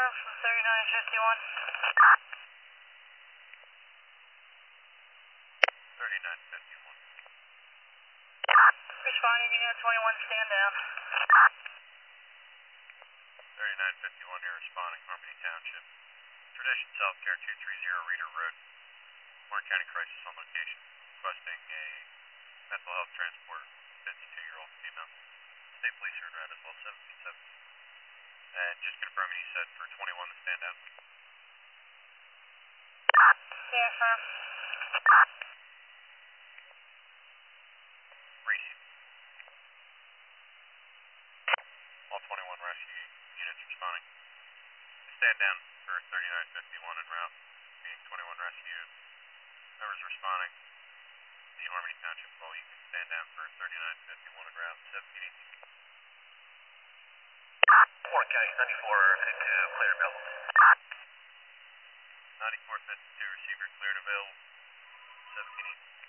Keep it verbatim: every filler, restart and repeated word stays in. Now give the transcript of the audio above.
from thirty-nine fifty-one. thirty-nine fifty-one. Responding, unit twenty-one, stand down. thirty-nine fifty-one, you're responding, Harmony Township. Tradition Self Care two three zero, Reader Road. Warren County Crisis on location. Requesting a mental health transport, fifty-two-year-old female. State Police are around as well, seventeen seventeen. And just confirming you said for twenty-one to stand down. Yeah, firm. Reese. All twenty-one rescue units responding. Stand down for thirty-nine fifty-one en route. Being twenty-one rescue. Whoever's responding. The Harmony Township call, you can stand down for thirty-nine fifty-one en route, seventeen eighteen. Warren County ninety-four fifty-two, cleared available. ninety-four fifty-two, receiver cleared available, seventeen eighteen.